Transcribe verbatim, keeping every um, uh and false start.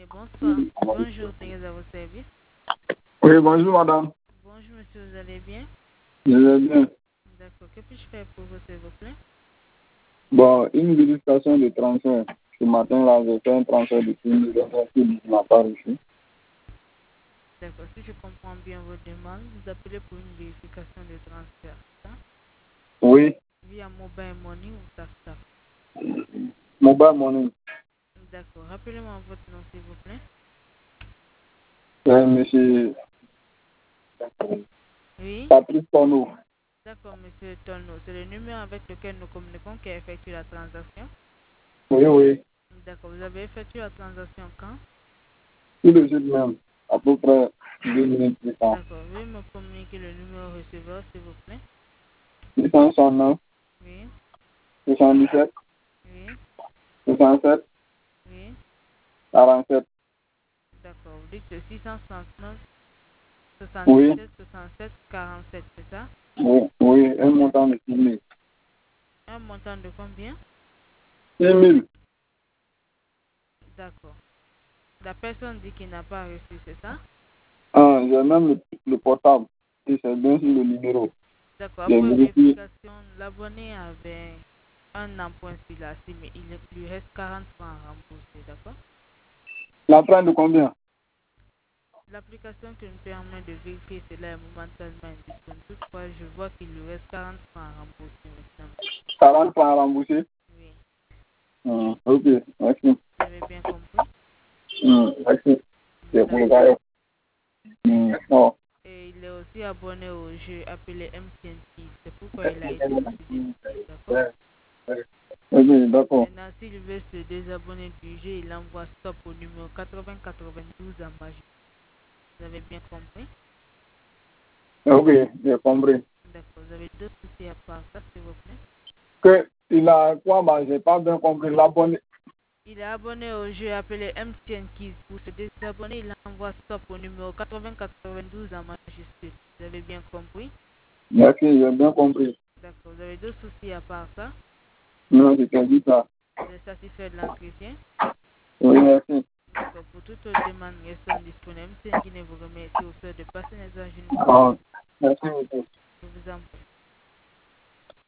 Bonsoir. Bonjour, Thérèse à vos services. Oui, bonjour madame. Bonjour monsieur, vous allez bien? Je vais bien. D'accord. Que puis-je faire pour vous, s'il vous plaît? Bon, une vérification de transfert. Ce matin là, j'ai fait un transfert de six mille euros qui ne m'a pas reçu. D'accord. Si je comprends bien vos demandes, vous appelez pour une vérification de transfert, c'est ça? Oui, Via Mobile Money ou TapTap? mobile money. D'accord. Rappelez-moi votre nom, s'il vous plaît. C'est monsieur Oui. Patrice Tono. D'accord, monsieur Tono. C'est le numéro avec lequel nous communiquons qui a effectué la transaction? Oui, oui. D'accord. Vous avez effectué la transaction quand? Tout de suite même. À peu près deux minutes plus tard. D'accord. Veuillez me communiquer le numéro receveur, s'il vous plaît. six cent soixante-neuf, Oui. soixante-dix-sept, Oui. soixante-sept, Oui. quarante-sept. D'accord. Vous dites six cent soixante-neuf, Oui, soixante-dix-sept, soixante-sept, quarante-sept, c'est ça? oui, oui, un montant de six mille. Un montant de combien? six mille. D'accord. La personne dit qu'il n'a pas reçu, c'est ça? Ah, j'ai même le, le portable. Et c'est bien sur le numéro. D'accord. J'ai Après vérifié. vérification, l'abonné avait un emploi sur la SIM, mais il lui reste quarante francs à rembourser, d'accord? L'emprunt de combien? L'application qui nous permet de vérifier cela est momentanément indisponible. Toutefois, je vois qu'il lui reste quarante francs à rembourser maintenant. quarante francs à rembourser. Oui. Ah, ok, merci. Vous avez bien compris? Hmm, merci. C'est pour le D'accord. gars. Hmm, oh. Et il est aussi abonné au jeu appelé M T N Kids. C'est pourquoi il a été aussi débité, d'accord? Ok, d'accord. Maintenant, s'il veut se désabonner du jeu, il envoie stop au numéro quatre-vingts quatre-vingt-douze en magie. Vous avez bien compris? Ok, j'ai compris. D'accord. Vous avez deux soucis à part ça, s'il vous plaît? Que il a quoi, bah, j'ai pas bien compris. L'abonné. Il est abonné au jeu appelé M T N Kids. Pour se désabonner, il envoie stop au numéro quatre-vingts quatre-vingt-douze en majuscule. Vous avez bien compris? Merci, j'ai bien compris. D'accord. Vous avez deux soucis à part ça? Non, je t'ai dit ça. Vous êtes satisfait de l'entretien? Oui, merci. D'accord. Pour toute autre demande restant disponible, M T N Guinée vous remercie au fait de passer les âges une bonne Ah, journée. merci beaucoup. Je vous en prie.